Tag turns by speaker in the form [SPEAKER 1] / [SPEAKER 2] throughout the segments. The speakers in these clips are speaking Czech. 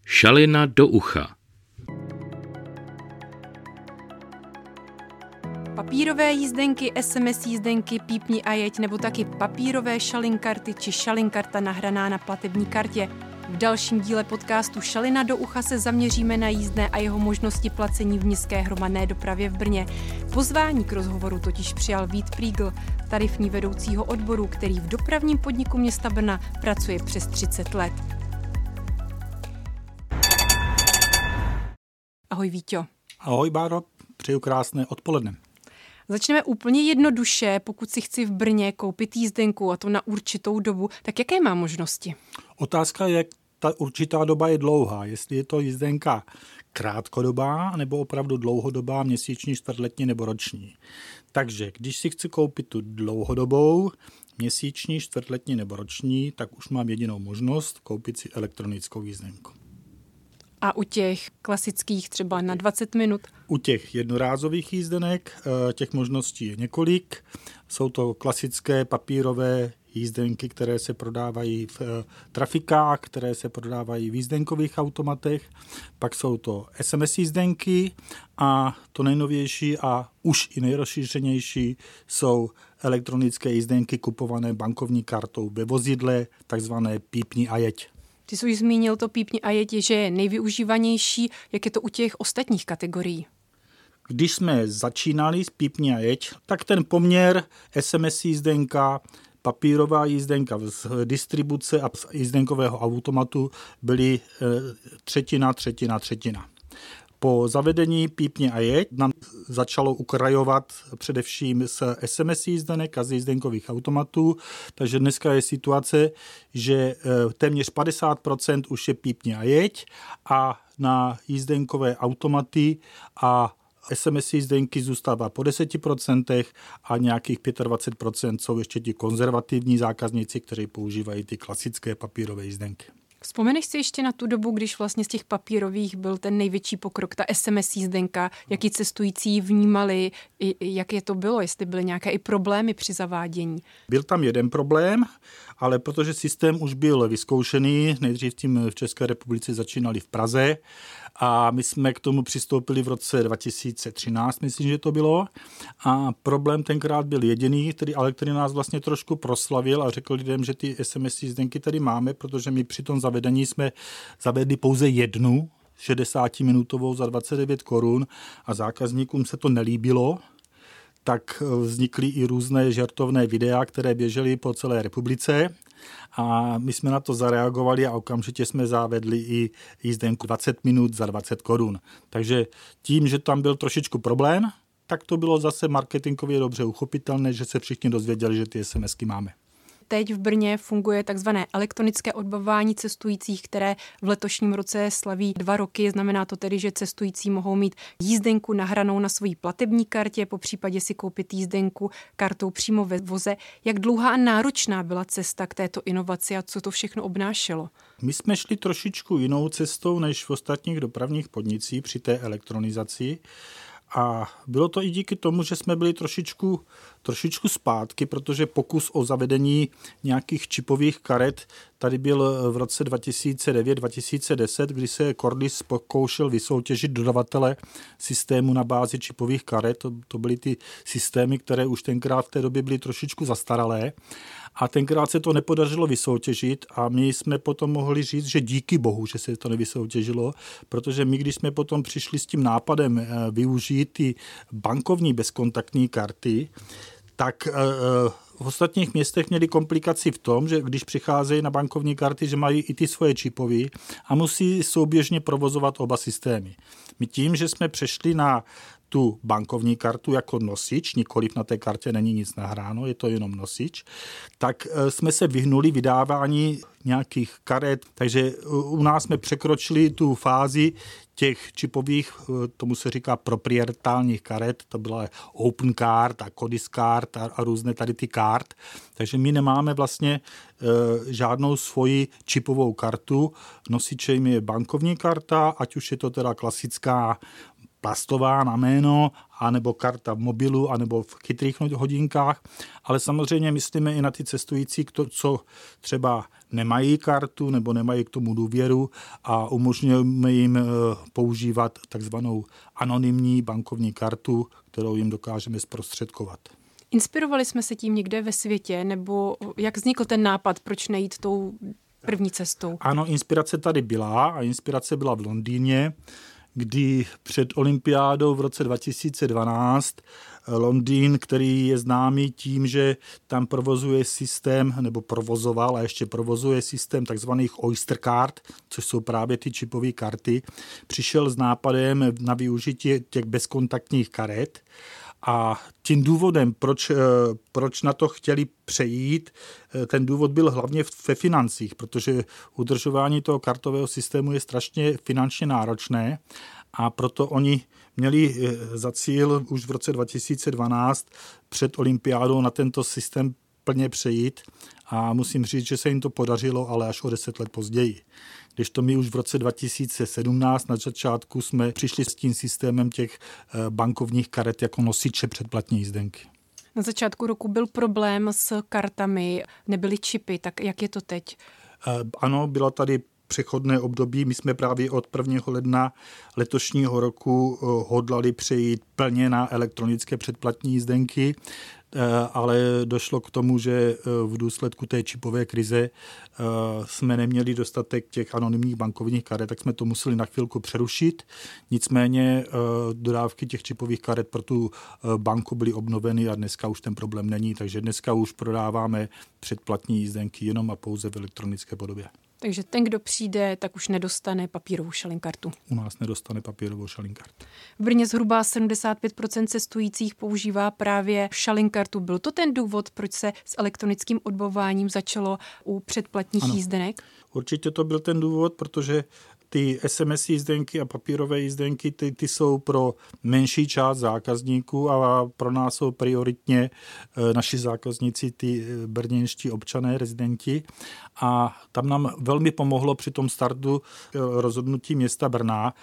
[SPEAKER 1] Šalina do ucha.
[SPEAKER 2] Papírové jízdenky, SMS jízdenky, pípni a jeď, nebo taky papírové šalinkarty či šalinkarta nahraná na platební kartě. V dalším díle podcastu Šalina do ucha se zaměříme na jízdné a jeho možnosti placení v městské hromadné dopravě v Brně. Pozvání k rozhovoru totiž přijal Vít Prýgl, tarifní vedoucího odboru, který v dopravním podniku města Brna pracuje přes 30 let. Ahoj Víťo.
[SPEAKER 3] Ahoj Báro, přeju krásné odpoledne.
[SPEAKER 2] Začneme úplně jednoduše, pokud si chci v Brně koupit jízdenku, a to na určitou dobu, tak jaké má možnosti?
[SPEAKER 3] Otázka je, ta určitá doba je dlouhá, jestli je to jízdenka krátkodobá nebo opravdu dlouhodobá, měsíční, čtvrtletní nebo roční. Takže když si chci koupit tu dlouhodobou, měsíční, čtvrtletní nebo roční, tak už mám jedinou možnost koupit si elektronickou jízdenku.
[SPEAKER 2] A u těch klasických třeba na 20 minut?
[SPEAKER 3] U těch jednorázových jízdenek těch možností je několik. Jsou to klasické papírové jízdenky, které se prodávají v trafikách, které se prodávají v jízdenkových automatech. Pak jsou to SMS jízdenky a to nejnovější a už i nejrozšířenější jsou elektronické jízdenky kupované bankovní kartou ve vozidle, takzvané pípni a jeď.
[SPEAKER 2] Ty jsi už zmínil to pípni a jeď, že je nejvyužívanější. Jak je to u těch ostatních kategorií?
[SPEAKER 3] Když jsme začínali s pípni a jeď, tak ten poměr SMS jízdenka, papírová jízdenka z distribuce a z jízdenkového automatu byly třetina. Po zavedení pípni a jeď nám začalo ukrajovat především z SMS jízdenek a z jízdenkových automatů, takže dneska je situace, že téměř 50% už je pípni a jeď a na jízdenkové automaty a SMS jízdenky zůstává po 10% a nějakých 25% jsou ještě ti konzervativní zákazníci, kteří používají ty klasické papírové jízdenky.
[SPEAKER 2] Vzpomeneš si ještě na tu dobu, když vlastně z těch papírových byl ten největší pokrok, ta SMS jízdenka, jak ji cestující vnímali, jak je to bylo, jestli byly nějaké i problémy při zavádění?
[SPEAKER 3] Byl tam jeden problém, ale protože systém už byl vyzkoušený, nejdřív tím v České republice začínali v Praze a my jsme k tomu přistoupili v roce 2013, myslím, že to bylo. A problém tenkrát byl jediný, který nás vlastně trošku proslavil a řekl lidem, že ty SMS jízdenky tady máme, protože my při tom zavedení jsme zavedli pouze jednu 60-minutovou za 29 korun a zákazníkům se to nelíbilo, tak vznikly i různé žertovné videa, které běžely po celé republice a my jsme na to zareagovali a okamžitě jsme zavedli i jízdenku 20 minut za 20 korun. Takže tím, že tam byl trošičku problém, tak to bylo zase marketingově dobře uchopitelné, že se všichni dozvěděli, že ty SMSky máme.
[SPEAKER 2] Teď v Brně funguje takzvané elektronické odbavování cestujících, které v letošním roce slaví 2 roky. Znamená to tedy, že cestující mohou mít jízdenku nahranou na svojí platební kartě, popřípadě si koupit jízdenku kartou přímo ve voze. Jak dlouhá a náročná byla cesta k této inovaci a co to všechno obnášelo?
[SPEAKER 3] My jsme šli trošičku jinou cestou než v ostatních dopravních podnicích při té elektronizaci. A bylo to i díky tomu, že jsme byli trošičku zpátky, protože pokus o zavedení nějakých čipových karet tady byl v roce 2009-2010, kdy se Cordis pokoušel vysoutěžit dodavatele systému na bázi čipových karet. To byly ty systémy, které už tenkrát v té době byly trošičku zastaralé. A tenkrát se to nepodařilo vysoutěžit a my jsme potom mohli říct, že díky bohu, že se to nevysoutěžilo, protože my, když jsme potom přišli s tím nápadem využít ty bankovní bezkontaktní karty, tak v ostatních městech měli komplikaci v tom, že když přicházejí na bankovní karty, že mají i ty svoje čipový a musí souběžně provozovat oba systémy. My tím, že jsme přešli na tu bankovní kartu jako nosič, nikoliv na té kartě není nic nahráno, je to jenom nosič, tak jsme se vyhnuli vydávání nějakých karet, takže u nás jsme překročili tu fázi těch čipových, tomu se říká proprietárních karet, to byla Open Card a Codis Card a různé tady ty kart, takže my nemáme vlastně žádnou svoji čipovou kartu, nosičem je bankovní karta, ať už je to teda klasická plastová na jméno, anebo karta v mobilu, anebo v chytrých hodinkách, ale samozřejmě myslíme i na ty cestující, co třeba nemají kartu nebo nemají k tomu důvěru a umožňujeme jim používat takzvanou anonymní bankovní kartu, kterou jim dokážeme zprostředkovat.
[SPEAKER 2] Inspirovali jsme se tím někde ve světě, nebo jak vznikl ten nápad, proč nejít tou první cestou?
[SPEAKER 3] Ano, inspirace tady byla a inspirace byla v Londýně, kdy před olympiádou v roce 2012 Londýn, který je známý tím, že tam provozuje systém, nebo provozoval a ještě provozuje systém takzvaných Oyster card, což jsou právě ty čipové karty, přišel s nápadem na využití těch bezkontaktních karet. A tím důvodem, proč na to chtěli přejít, ten důvod byl hlavně ve financích, protože udržování toho kartového systému je strašně finančně náročné a proto oni měli za cíl už v roce 2012 před olympiádou na tento systém plně přejít a musím říct, že se jim to podařilo, ale až o 10 let později. Když to my už v roce 2017 na začátku jsme přišli s tím systémem těch bankovních karet jako nosiče předplatní jízdenky.
[SPEAKER 2] Na začátku roku byl problém s kartami, nebyly čipy, tak jak je to teď?
[SPEAKER 3] Ano, bylo tady přechodné období. My jsme právě od 1. ledna letošního roku hodlali přejít plně na elektronické předplatní jízdenky, ale došlo k tomu, že v důsledku té čipové krize jsme neměli dostatek těch anonymních bankovních karet, tak jsme to museli na chvilku přerušit. Nicméně dodávky těch čipových karet pro tu banku byly obnoveny a dneska už ten problém není, takže dneska už prodáváme předplatní jízdenky jenom a pouze v elektronické podobě.
[SPEAKER 2] Takže ten, kdo přijde, tak už nedostane papírovou šalinkartu.
[SPEAKER 3] U nás nedostane papírovou šalinkartu.
[SPEAKER 2] V Brně zhruba 75% cestujících používá právě šalinkartu. Byl to ten důvod, proč se s elektronickým odbavováním začalo u předplatních jízdenek?
[SPEAKER 3] Určitě to byl ten důvod, protože ty SMS jízdenky a papírové jízdenky, ty jsou pro menší část zákazníků a pro nás jsou prioritně naši zákazníci, ty brněnští občané, rezidenti. A tam nám velmi pomohlo při tom startu rozhodnutí města Brna,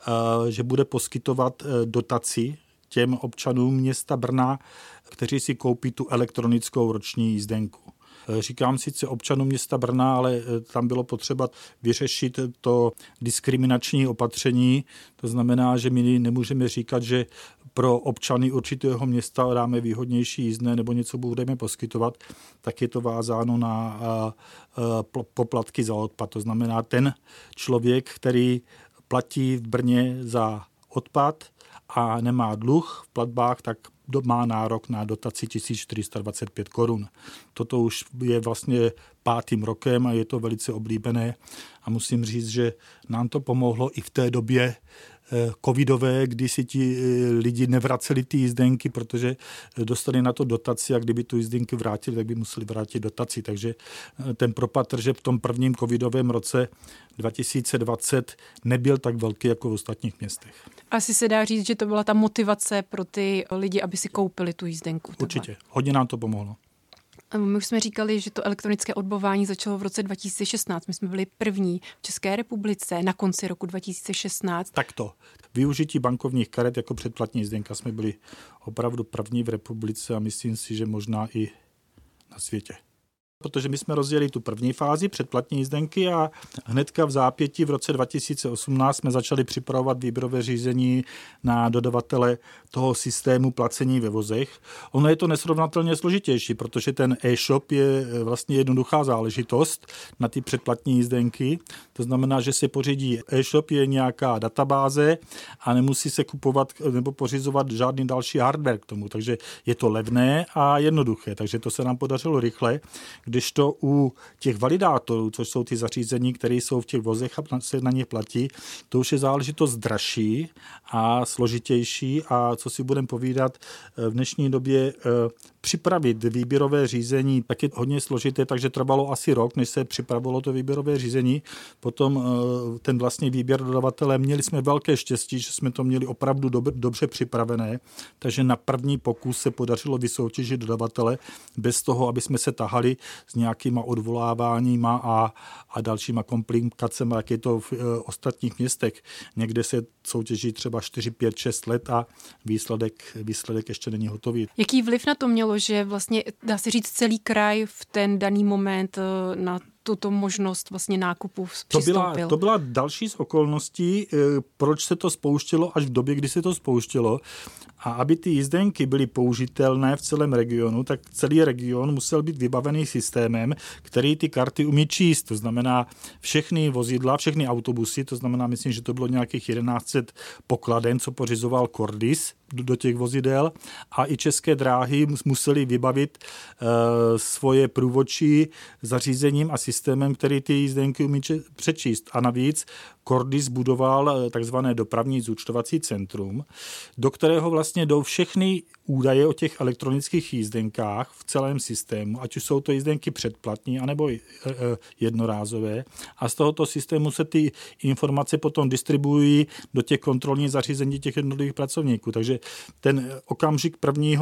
[SPEAKER 3] že bude poskytovat dotaci těm občanům města Brna, kteří si koupí tu elektronickou roční jízdenku. Říkám sice občanům města Brna, ale tam bylo potřeba vyřešit to diskriminační opatření. To znamená, že my nemůžeme říkat, že pro občany určitého města dáme výhodnější jízdné nebo něco budeme poskytovat, tak je to vázáno na poplatky za odpad. To znamená, ten člověk, který platí v Brně za odpad a nemá dluh v platbách, tak má nárok na dotaci 1425 korun. Toto už je vlastně 5. rokem a je to velice oblíbené a musím říct, že nám to pomohlo i v té době covidové, kdy si ti lidi nevraceli ty jízdenky, protože dostali na to dotaci a kdyby tu jízdenky vrátili, tak by museli vrátit dotaci. Takže ten propad tržeb v tom prvním covidovém roce 2020 nebyl tak velký jako v ostatních městech.
[SPEAKER 2] Asi se dá říct, že to byla ta motivace pro ty lidi, aby si koupili tu jízdenku.
[SPEAKER 3] Určitě. Hodně nám to pomohlo.
[SPEAKER 2] My už jsme říkali, že to elektronické odbavování začalo v roce 2016. My jsme byli první v České republice na konci roku 2016.
[SPEAKER 3] Takto. Využití bankovních karet jako předplatní jízdenka jsme byli opravdu první v republice a myslím si, že možná i na světě. Protože my jsme rozjeli tu první fázi předplatní jízdenky a hnedka v zápětí v roce 2018 jsme začali připravovat výběrové řízení na dodavatele toho systému placení ve vozech. Ono je to nesrovnatelně složitější, protože ten e-shop je vlastně jednoduchá záležitost na ty předplatní jízdenky. To znamená, že se pořídí e-shop, je nějaká databáze a nemusí se kupovat nebo pořizovat žádný další hardware k tomu. Takže je to levné a jednoduché. Takže to se nám podařilo rychle. Kdežto u těch validátorů, což jsou ty zařízení, které jsou v těch vozech a se na ně platí, to už je záležitost dražší a složitější a co si budeme povídat, v dnešní době připravit výběrové řízení tak je hodně složité, takže trvalo asi rok, než se připravilo to výběrové řízení. Potom ten vlastně výběr dodavatele, měli jsme velké štěstí, že jsme to měli opravdu dobře připravené, takže na první pokus se podařilo vysoutěžit dodavatele bez toho, aby jsme se tahali s nějakýma odvoláváníma a dalšíma komplikacemi, jak je to v ostatních městech. Někde se soutěží třeba 4, 5, 6 let a výsledek ještě není hotový.
[SPEAKER 2] Jaký vliv na to mělo, že vlastně, dá se říct, celý kraj v ten daný moment na tuto možnost vlastně nákupu přistoupil?
[SPEAKER 3] To byla další z okolností, proč se to spouštělo až v době, kdy se to spouštělo. A aby ty jízdenky byly použitelné v celém regionu, tak celý region musel být vybavený systémem, který ty karty umí číst. To znamená všechny vozidla, všechny autobusy, to znamená, myslím, že to bylo nějakých 1100 pokladen, co pořizoval Cordis do těch vozidel, a i České dráhy museli vybavit svoje průvodčí zařízením a systémem, který ty jízdenky umí přečíst. A navíc Cordis budoval takzvané dopravní zúčtovací centrum, do kterého vlastně jdou všechny údaje o těch elektronických jízdenkách v celém systému, ať už jsou to jízdenky předplatní, anebo jednorázové. A z tohoto systému se ty informace potom distribuují do těch kontrolních zařízení těch jednotlivých pracovníků. Takže ten okamžik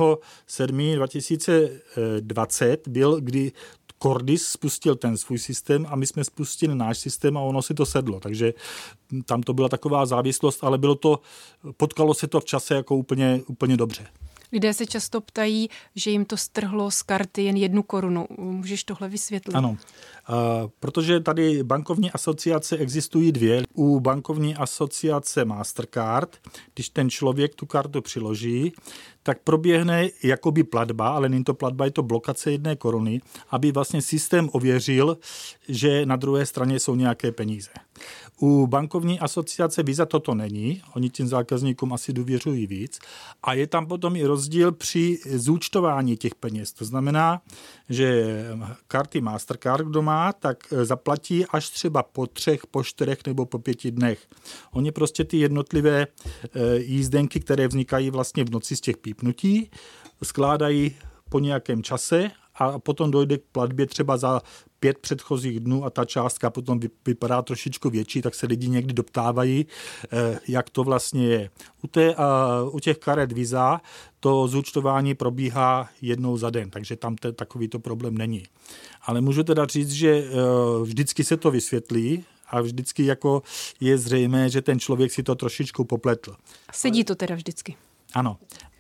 [SPEAKER 3] 1.7.2020 byl, kdy Cordis spustil ten svůj systém a my jsme spustili náš systém a ono si to sedlo. Takže tam to byla taková závislost, ale potkalo se to v čase jako úplně dobře.
[SPEAKER 2] Lidé se často ptají, že jim to strhlo z karty jen 1 korunu. Můžeš tohle vysvětlit?
[SPEAKER 3] Ano, protože tady bankovní asociace existují 2. U bankovní asociace Mastercard, když ten člověk tu kartu přiloží, tak proběhne jakoby platba, ale není to platba, je to blokace 1 koruny, aby vlastně systém ověřil, že na druhé straně jsou nějaké peníze. U bankovní asociace Visa toto není, oni tím zákazníkům asi důvěřují víc a je tam potom i rozdíl při zúčtování těch peněz. To znamená, že karty Mastercard, kdo má, tak zaplatí až třeba po 3, po 4 nebo po 5 dnech. Oni prostě ty jednotlivé jízdenky, které vznikají vlastně v noci z těch pípnutí, skládají po nějakém čase a potom dojde k platbě třeba za 5 předchozích dnů a ta částka potom vypadá trošičku větší, tak se lidi někdy doptávají, jak to vlastně je. U těch karet Visa to zúčtování probíhá jednou za den, takže tam takovýto problém není. Ale můžu teda říct, že vždycky se to vysvětlí a vždycky jako je zřejmé, že ten člověk si to trošičku popletl.
[SPEAKER 2] Sedí to teda vždycky.
[SPEAKER 3] Ano.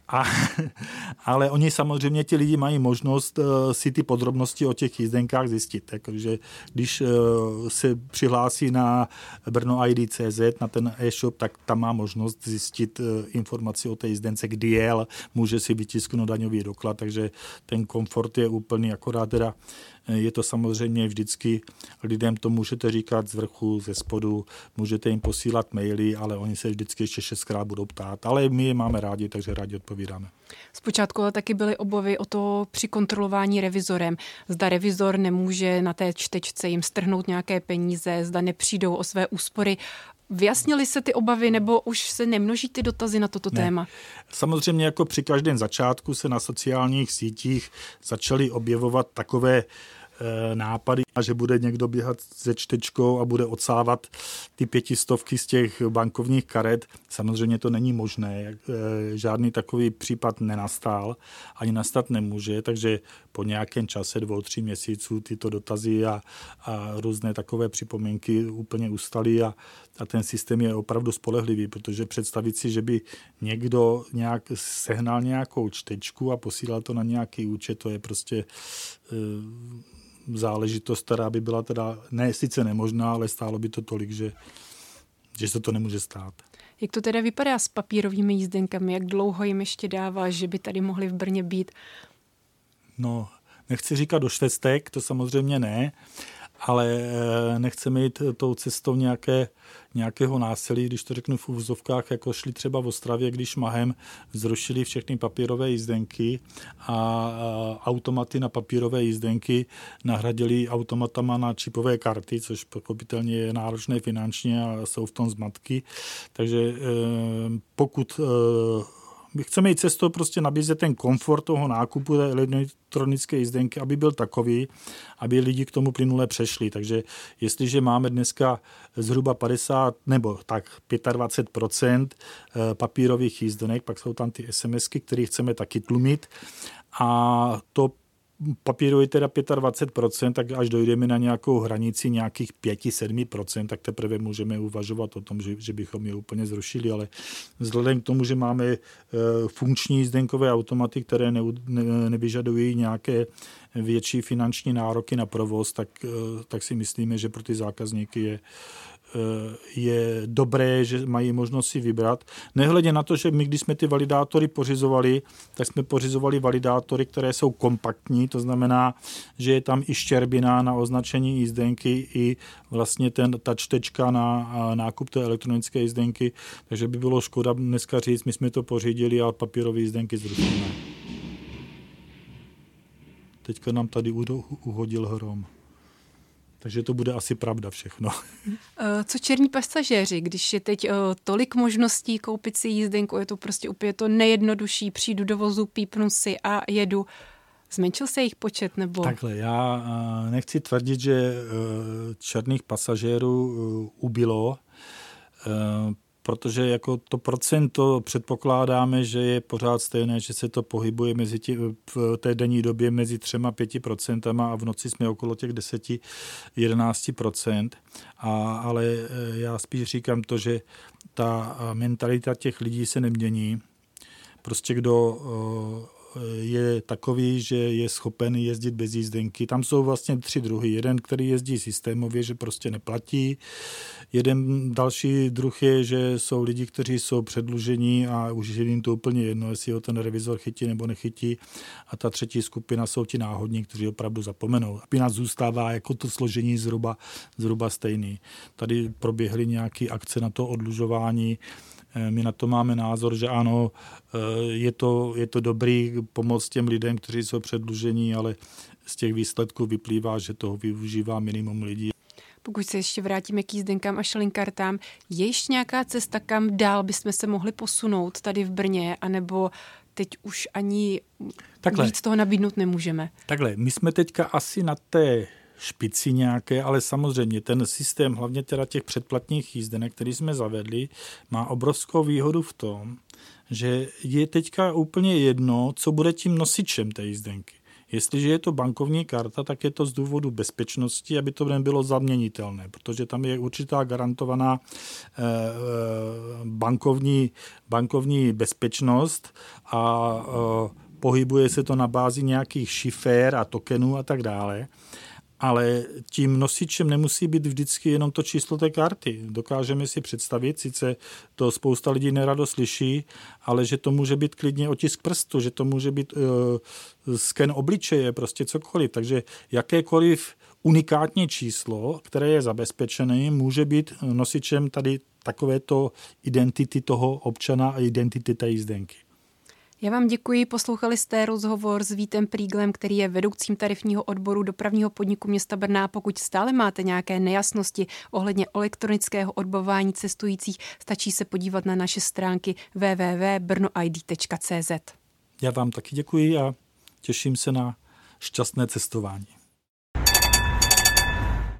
[SPEAKER 3] Ale oni samozřejmě, ti lidi mají možnost si ty podrobnosti o těch jízdenkách zjistit. Takže když se přihlásí na Brno.id.cz, na ten e-shop, tak tam má možnost zjistit informaci o té jízdence, kdy jel, může si vytisknout daňový doklad, takže ten komfort je úplný, akorát teda je to samozřejmě vždycky, lidem to můžete říkat z vrchu, ze spodu, můžete jim posílat maily, ale oni se vždycky ještě 6krát budou ptát. Ale my je máme rádi, takže rádi odpovídáme.
[SPEAKER 2] Zpočátku ale taky byly obavy o to při kontrolování revizorem. Zda revizor nemůže na té čtečce jim strhnout nějaké peníze, zda nepřijdou o své úspory. Vyjasnily se ty obavy, nebo už se nemnoží ty dotazy na toto téma?
[SPEAKER 3] Samozřejmě jako při každém začátku se na sociálních sítích začaly objevovat takové nápady, že bude někdo běhat se čtečkou a bude odsávat ty 500 z těch bankovních karet. Samozřejmě to není možné. Žádný takový případ nenastal, ani nastat nemůže, takže po nějakém čase 2-3 měsíců tyto dotazy a různé takové připomínky úplně ustaly a ten systém je opravdu spolehlivý, protože představit si, že by někdo sehnal nějakou čtečku a posílal to na nějaký účet, to je prostě záležitost, která by byla teda sice nemožná, ale stálo by to tolik, že se to nemůže stát.
[SPEAKER 2] Jak to teda vypadá s papírovými jízdenkami? Jak dlouho jim ještě dává, že by tady mohly v Brně být?
[SPEAKER 3] No, nechci říkat do švestek, to samozřejmě ne, ale nechceme jít tou cestou nějakého násilí, když to řeknu v uvozovkách, jako šli třeba v Ostravě, když Mahem zrušili všechny papírové jízdenky a automaty na papírové jízdenky nahradili automatama na čipové karty, což pochopitelně je náročné finančně a jsou v tom zmatky. Takže pokud chceme jít cestou prostě nabízet ten komfort toho nákupu té elektronické jízdenky, aby byl takový, aby lidi k tomu plynule přešli. Takže jestliže máme dneska zhruba 50 nebo tak 25% papírových jízdenek, pak jsou tam ty SMSky, které chceme taky tlumit a to papírový teda 25%, tak až dojdeme na nějakou hranici nějakých 5-7%, tak teprve můžeme uvažovat o tom, že bychom je úplně zrušili, ale vzhledem k tomu, že máme funkční jízdenkové automaty, které nevyžadují nějaké větší finanční nároky na provoz, tak si myslíme, že pro ty zákazníky je dobré, že mají možnost si vybrat. Nehledě na to, že my, když jsme ty validátory pořizovali, tak jsme pořizovali validátory, které jsou kompaktní, to znamená, že je tam i štěrbina na označení jízdenky i vlastně ta čtečka na nákup té elektronické jízdenky, takže by bylo škoda dneska říct, my jsme to pořídili a papírové jízdenky zrušíme. Teďka nám tady uhodil hrom. Takže to bude asi pravda všechno.
[SPEAKER 2] Co černí pasažéři, když je teď tolik možností koupit si jízdenku, je to prostě úplně to nejjednodušší, přijdu do vozu, pípnu si a jedu. Zmenšil se jejich počet, nebo?
[SPEAKER 3] Takhle, já nechci tvrdit, že černých pasažérů ubylo, protože jako to procento předpokládáme, že je pořád stejné, že se to pohybuje v té denní době mezi 3-5% a v noci jsme okolo těch 10-11%. Ale já spíš říkám to, že ta mentalita těch lidí se nemění. Prostě kdo je takový, že je schopen jezdit bez jízdenky. Tam jsou vlastně 3 druhy. Jeden, který jezdí systémově, že prostě neplatí. Jeden další druh je, že jsou lidi, kteří jsou předlužení a už je jim to úplně jedno, jestli ho ten revizor chytí nebo nechytí. A ta třetí skupina jsou ti náhodní, kteří opravdu zapomenou. A nás zůstává jako to složení zhruba stejný. Tady proběhly nějaké akce na to oddlužování. My na to máme názor, že ano, je to dobrý pomoc těm lidem, kteří jsou předlužení, ale z těch výsledků vyplývá, že toho využívá minimum lidí.
[SPEAKER 2] Pokud se ještě vrátíme k jízdenkám a šalinkartám, je ještě nějaká cesta, kam dál bychom se mohli posunout tady v Brně, anebo teď už ani víc toho nabídnout nemůžeme?
[SPEAKER 3] Takhle, my jsme teďka asi na té špici nějaké, ale samozřejmě ten systém, hlavně teda těch předplatných jízdenek, který jsme zavedli, má obrovskou výhodu v tom, že je teďka úplně jedno, co bude tím nosičem té jízdenky. Jestliže je to bankovní karta, tak je to z důvodu bezpečnosti, aby to nebylo zaměnitelné, protože tam je určitá garantovaná bankovní bezpečnost a pohybuje se to na bázi nějakých šifér a tokenů a tak dále. Ale tím nosičem nemusí být vždycky jenom to číslo té karty. Dokážeme si představit, sice to spousta lidí nerado slyší, ale že to může být klidně otisk prstu, že to může být sken obličeje, prostě cokoliv. Takže jakékoliv unikátní číslo, které je zabezpečené, může být nosičem tady takovéto identity toho občana a identity té jízdenky.
[SPEAKER 2] Já vám děkuji, poslouchali jste rozhovor s Vítem Prýglem, který je vedoucím tarifního odboru dopravního podniku města Brna. Pokud stále máte nějaké nejasnosti ohledně elektronického odbavování cestujících, stačí se podívat na naše stránky www.brnoid.cz.
[SPEAKER 3] Já vám taky děkuji a těším se na šťastné cestování.